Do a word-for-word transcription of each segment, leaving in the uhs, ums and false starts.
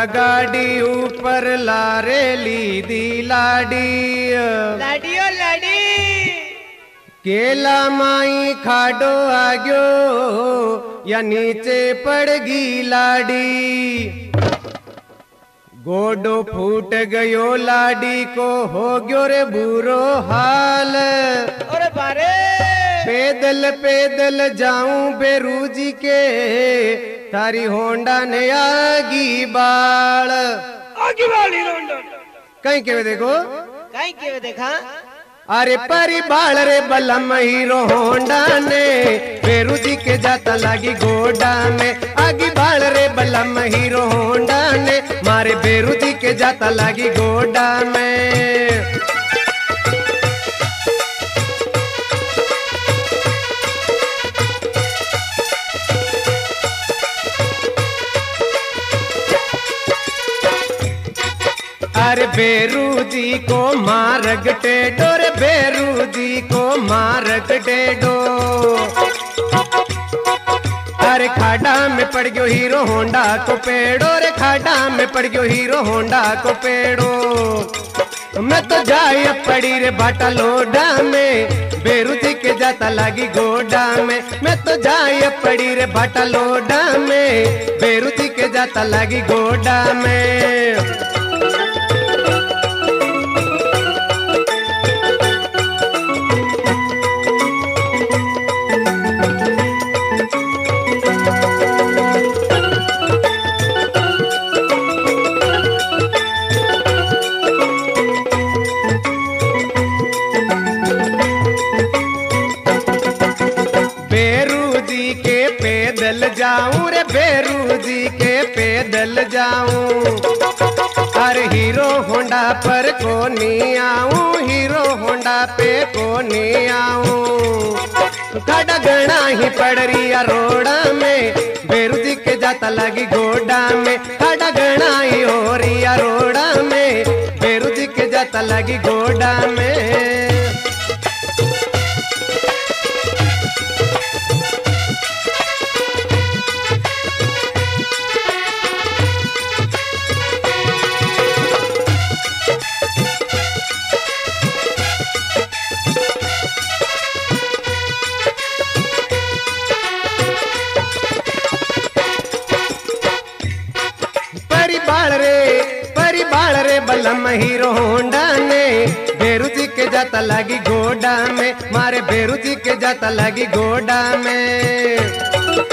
गाड़ी ऊपर लारेली दी लाडी लाडियो लाडी केला माई खाडो आग्यो या नीचे पड़गी लाडी। गोडो फूट गयो लाडी को हो गयो रे बुरो हाल। अरे बारे पैदल पैदल जाऊं बेरूजी के तारी होंडा ने आगी बाल। आगी वाली होंडा कहीं के देखो कहीं के देखा। अरे परी बाल रे बलम हीरो होंडा ने बेरूजी के जाता लगी गोडा में। आगी बाल रे बलम हीरो होंडा ने मारे बेरूजी के जाता लगी गोडा में। अरे बेरूजी को मारग टेडो रे बेरूजी को मारग टेडो। अरे खाडा में पड़ गयो हीरो होंडा को पेड़ो रे खाडा में पड़ गयो हीरो होंडा को पेड़ो। मैं तो जाय पड़ी रे बाटा लोडा में बेरूजी के जाता लगी गोडा में। मैं तो जाय पड़ी रे बाटा लोडा में बेरूजी के जाता लगी गोडा में। बेरूजी के पैदल जाऊं रे बेरूजी के पैदल जाऊं। अरे हीरो होंडा पर को नहीं आऊं हीरो होंडा पे को नहीं आऊं। खाडा गणा ही पड़ रिया रोड़ा में बेरूजी के जाता लगी गोडा में। खाडा गणा ही हो रिया रोड़ा में बेरूजी के जाता लगी गोडा में। परी बाल रे परी बाल रे बलम हीरो होंडा ने बेरूजी के जाता लगी गोडा में मारे बेरूजी के जाता लगी गोडा में।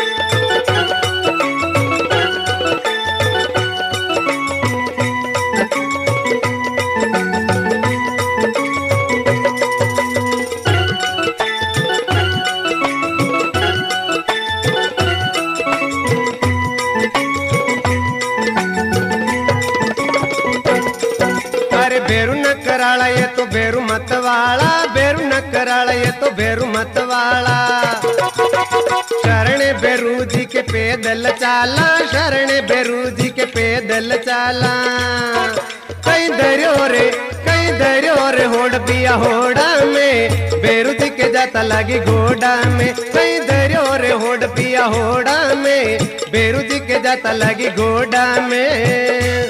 बेरू न कराला ये तो बेरू मत वाला बेरू न कराला ये तो बेरू मत वाला। शरण बेरूजी के पैदल चाला शरण बेरूजी के पैदल चाला। कहीं दरियो रे कहीं दरियो रे होड़ पिया होड़ा में बेरूजी के जाता लगी गोडा में। कहीं दरियो रे होड़ पिया होड़ा में बेरूजी के जाता लगी गोडा में।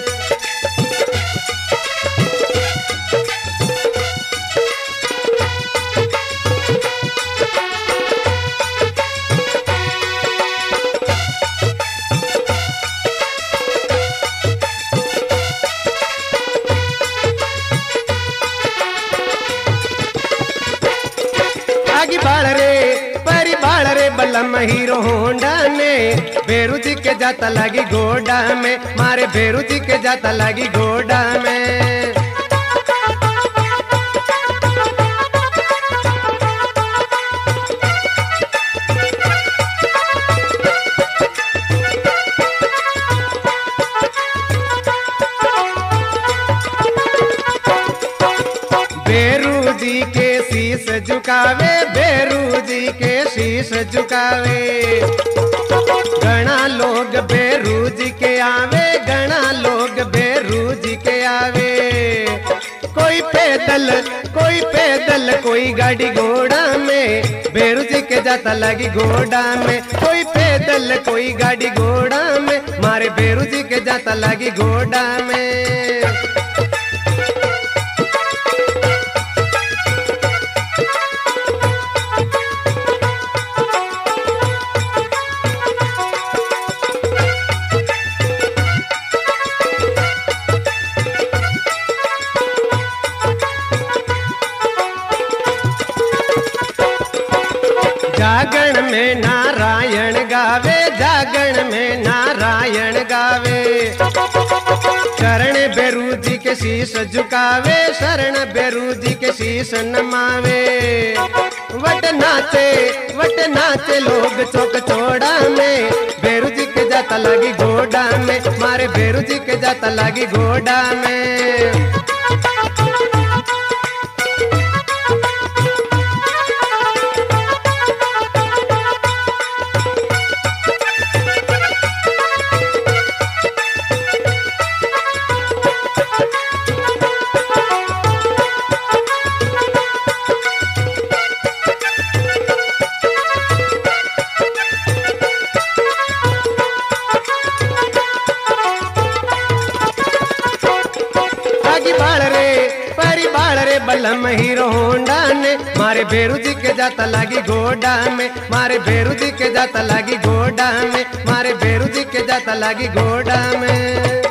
आगी बाल रे परी बाल रे बलम हीरो होंडा ने बेरूजी के जाता लगी गोडा में मारे बेरूजी के जाता लगी गोडा में। बेरूजी के शीश झुकावे बेरूजी के शीश झुकावे। घना लोग बेरूजी के आवे घना लोग बेरूजी के आवे। कोई पैदल पैदल कोई पैदल कोई गाड़ी घोड़ा में बेरू जी के जाता लगी घोड़ा में कोई पैदल कोई गाड़ी घोड़ा में मारे बेरू जी के जाता लगी घोड़ा में। जागण में नारायण गावे जागण में नारायण गावे शरण बेरू जी के शीश झुकावे शरण बेरू जी के शीश नमावे। वट नाचे वट नाचे लोग चौक चौड़ा में बेरू जी के जाता लगी घोड़ा में मारे बेरू जी के जाता लगी घोड़ा में। बलम हीरो होंडा ने मारे बेरू जी के जाता लगी घोड़ा में मारे बेरू जी के जाता लगी घोड़ा में मारे बेरू जी के जाता लगी घोड़ा में।